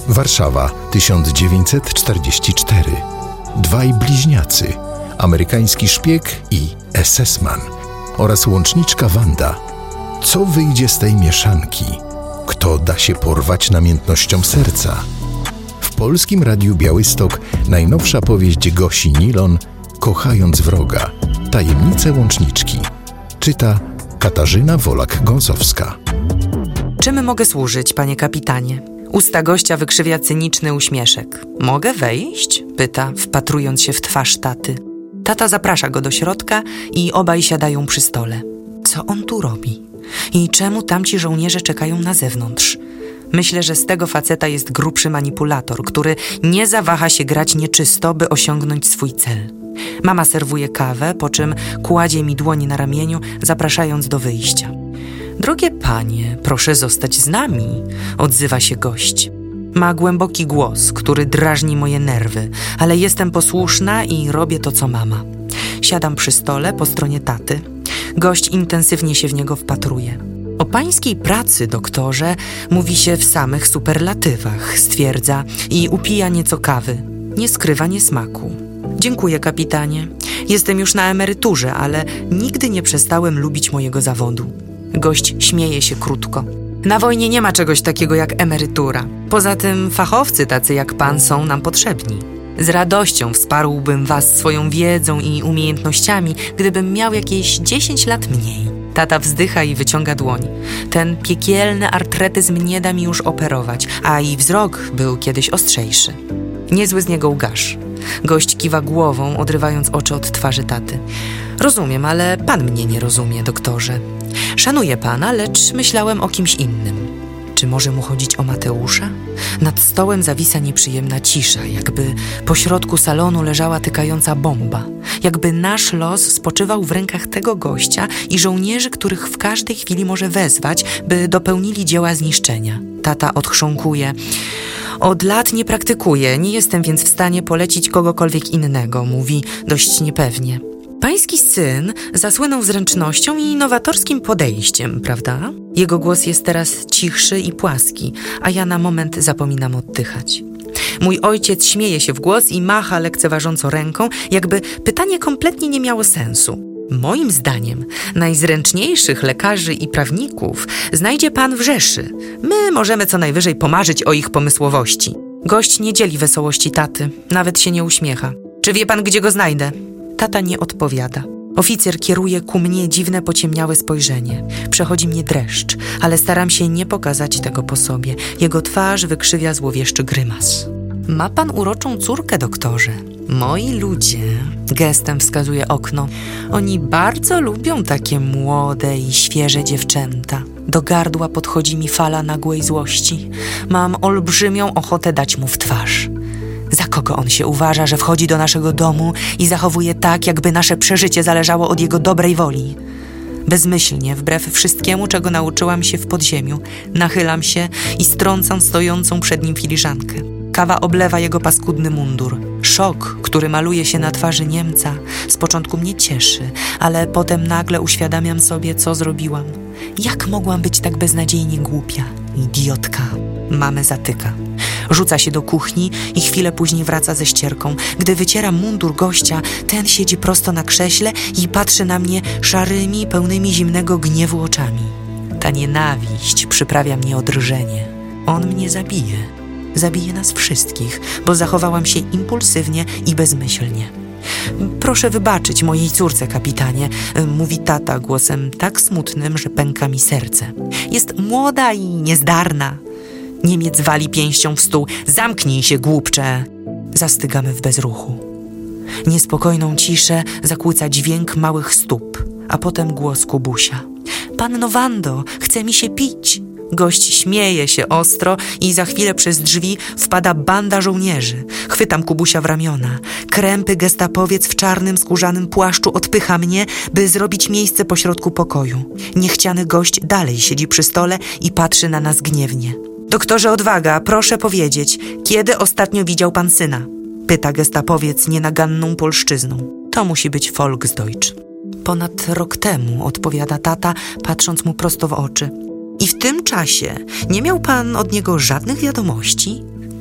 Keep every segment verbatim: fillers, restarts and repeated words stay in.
Warszawa, tysiąc dziewięćset czterdziesty czwarty. Dwaj bliźniacy, amerykański szpieg i esesman oraz łączniczka Wanda. Co wyjdzie z tej mieszanki? Kto da się porwać namiętnością serca? W Polskim Radiu Białystok najnowsza powieść Gosi Nilon Kochając wroga. Tajemnice łączniczki. Czyta Katarzyna Wolak-Gąsowska. Czym mogę służyć, panie kapitanie? Usta gościa wykrzywia cyniczny uśmieszek. Mogę wejść? Pyta, wpatrując się w twarz taty. Tata zaprasza go do środka i obaj siadają przy stole. Co on tu robi? I czemu tamci żołnierze czekają na zewnątrz? Myślę, że z tego faceta jest grubszy manipulator, który nie zawaha się grać nieczysto, by osiągnąć swój cel. Mama serwuje kawę, po czym kładzie mi dłoń na ramieniu, zapraszając do wyjścia. Drogie panie, proszę zostać z nami, odzywa się gość. Ma głęboki głos, który drażni moje nerwy, ale jestem posłuszna i robię to, co mama. Siadam przy stole po stronie taty. Gość intensywnie się w niego wpatruje. O pańskiej pracy, doktorze, mówi się w samych superlatywach, stwierdza i upija nieco kawy. Nie skrywa niesmaku. Dziękuję, kapitanie. Jestem już na emeryturze, ale nigdy nie przestałem lubić mojego zawodu. Gość śmieje się krótko. Na wojnie nie ma czegoś takiego jak emerytura. Poza tym fachowcy tacy jak pan są nam potrzebni. Z radością wsparłbym was swoją wiedzą i umiejętnościami, gdybym miał jakieś dziesięć lat mniej. Tata wzdycha i wyciąga dłoń. Ten piekielny artretyzm nie da mi już operować, a i wzrok był kiedyś ostrzejszy. Niezły z niego łgarz. Gość kiwa głową, odrywając oczy od twarzy taty. Rozumiem, ale pan mnie nie rozumie, doktorze. Szanuję pana, lecz myślałem o kimś innym. Czy może mu chodzić o Mateusza? Nad stołem zawisa nieprzyjemna cisza, jakby pośrodku salonu leżała tykająca bomba. Jakby nasz los spoczywał w rękach tego gościa i żołnierzy, których w każdej chwili może wezwać, by dopełnili dzieła zniszczenia. Tata odchrząkuje. Od lat nie praktykuję, nie jestem więc w stanie polecić kogokolwiek innego, mówi dość niepewnie. Pański syn zasłynął zręcznością i nowatorskim podejściem, prawda? Jego głos jest teraz cichszy i płaski, a ja na moment zapominam oddychać. Mój ojciec śmieje się w głos i macha lekceważąco ręką, jakby pytanie kompletnie nie miało sensu. Moim zdaniem najzręczniejszych lekarzy i prawników znajdzie pan w Rzeszy. My możemy co najwyżej pomarzyć o ich pomysłowości. Gość nie dzieli wesołości taty, nawet się nie uśmiecha. Czy wie pan, gdzie go znajdę? Tata nie odpowiada. Oficer kieruje ku mnie dziwne, pociemniałe spojrzenie. Przechodzi mnie dreszcz, ale staram się nie pokazać tego po sobie. Jego twarz wykrzywia złowieszczy grymas. Ma pan uroczą córkę, doktorze. Moi ludzie, gestem wskazuje okno, oni bardzo lubią takie młode i świeże dziewczęta. Do gardła podchodzi mi fala nagłej złości. Mam olbrzymią ochotę dać mu w twarz. Za kogo on się uważa, że wchodzi do naszego domu i zachowuje tak, jakby nasze przeżycie zależało od jego dobrej woli? Bezmyślnie, wbrew wszystkiemu, czego nauczyłam się w podziemiu, nachylam się i strącam stojącą przed nim filiżankę. Kawa oblewa jego paskudny mundur. Szok, który maluje się na twarzy Niemca, z początku mnie cieszy, ale potem nagle uświadamiam sobie, co zrobiłam. Jak mogłam być tak beznadziejnie głupia? Idiotka. Mamę zatyka. Rzuca się do kuchni i chwilę później wraca ze ścierką. Gdy wycieram mundur gościa, ten siedzi prosto na krześle i patrzy na mnie szarymi, pełnymi zimnego gniewu oczami. Ta nienawiść przyprawia mnie o drżenie. On mnie zabije. Zabije nas wszystkich, bo zachowałam się impulsywnie i bezmyślnie. Proszę wybaczyć mojej córce, kapitanie, mówi tata głosem tak smutnym, że pęka mi serce. Jest młoda i niezdarna. Niemiec wali pięścią w stół. Zamknij się, głupcze! Zastygamy w bezruchu. Niespokojną ciszę zakłóca dźwięk małych stóp, a potem głos Kubusia. Panno Wando, chce mi się pić. Gość śmieje się ostro i za chwilę przez drzwi wpada banda żołnierzy. Chwytam Kubusia w ramiona. Krępy gestapowiec w czarnym skórzanym płaszczu odpycha mnie, by zrobić miejsce pośrodku pokoju. Niechciany gość dalej siedzi przy stole i patrzy na nas gniewnie. Doktorze Odwaga, proszę powiedzieć, kiedy ostatnio widział pan syna? Pyta gestapowiec nienaganną polszczyzną. To musi być Volksdeutsch. Ponad rok temu, odpowiada tata, patrząc mu prosto w oczy. I w tym czasie nie miał pan od niego żadnych wiadomości?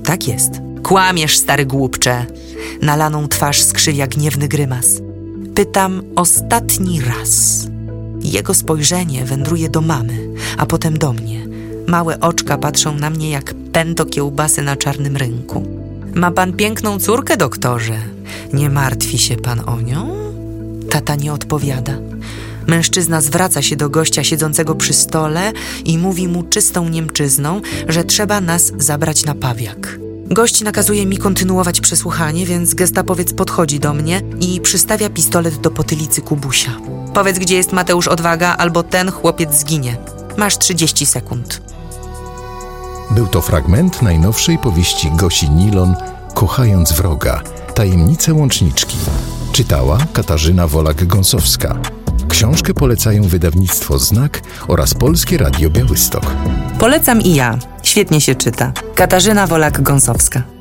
Tak jest. Kłamiesz, stary głupcze. Nalaną twarz skrzywia gniewny grymas. Pytam ostatni raz. Jego spojrzenie wędruje do mamy, a potem do mnie. Małe oczka patrzą na mnie jak pęto kiełbasy na czarnym rynku. Ma pan piękną córkę, doktorze. Nie martwi się pan o nią? Tata nie odpowiada. Mężczyzna zwraca się do gościa siedzącego przy stole i mówi mu czystą niemczyzną, że trzeba nas zabrać na pawiak. Gość nakazuje mi kontynuować przesłuchanie, więc gestapowiec podchodzi do mnie i przystawia pistolet do potylicy Kubusia. Powiedz, gdzie jest Mateusz Odwaga, albo ten chłopiec zginie. Masz trzydzieści sekund. Był to fragment najnowszej powieści Gosi Nilon Kochając wroga. Tajemnice łączniczki. Czytała Katarzyna Wolak-Gąsowska. Książkę polecają wydawnictwo Znak oraz Polskie Radio Białystok. Polecam i ja. Świetnie się czyta. Katarzyna Wolak-Gąsowska.